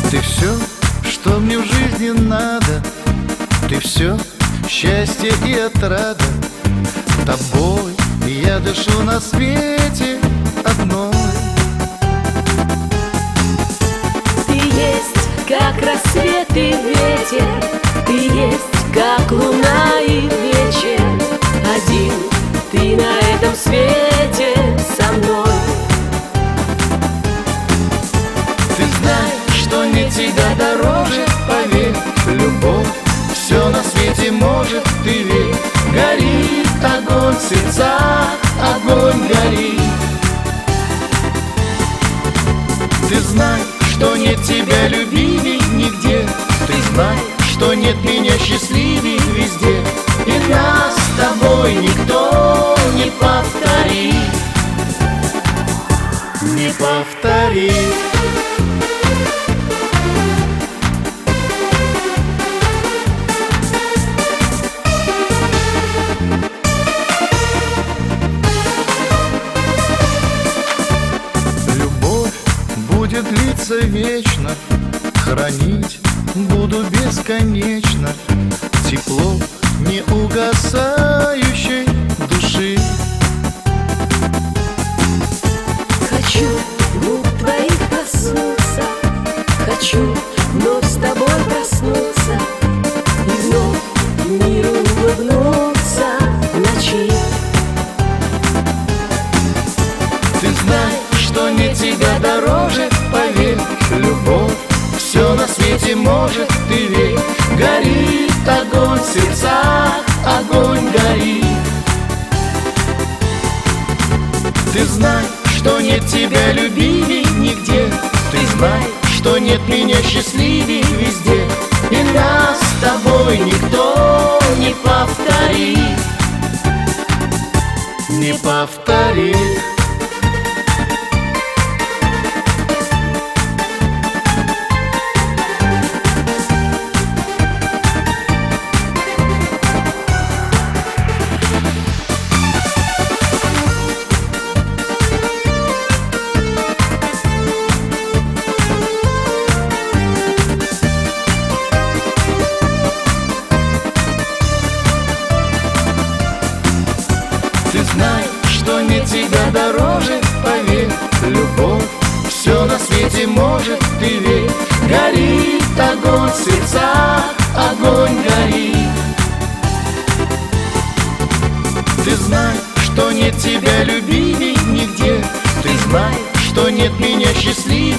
Ты все, что мне в жизни надо, ты все, счастье и отрада. Тобой я дышу на свете одной. Ты есть, как рассвет и ветер, ты есть, как луна и вечер. Один ты на этом свете со мной. Ты знаешь, что нет тебя дороже, поверь, любовь все на свете может, ты верь. Горит огонь в сердцах, огонь горит. Ты знай, что нет тебя любимей нигде, ты знай, что нет меня счастливей везде. И нас с тобой никто не повторит, не повторит. Будет длиться вечно, хранить буду бесконечно тепло неугасающей души. Хочу губ твоих коснуться, хочу вновь с тобой проснуться и вновь миру улыбнуться в ночи. Ты знаешь, что нет тебя дороже, поверь, любовь все на свете может, ты верь. Горит огонь в сердцах, огонь горит. Ты знай, что нет тебя любимей нигде, ты знай, что нет меня счастливей везде. И нас с тобой никто не повторит, не повторит. Ты знай, что нет тебя дороже, поверь, любовь все на свете может, ты верь. Горит огонь в сердцах, огонь горит. Ты знай, что нет тебя любимей нигде, ты знай, что нет меня счастливей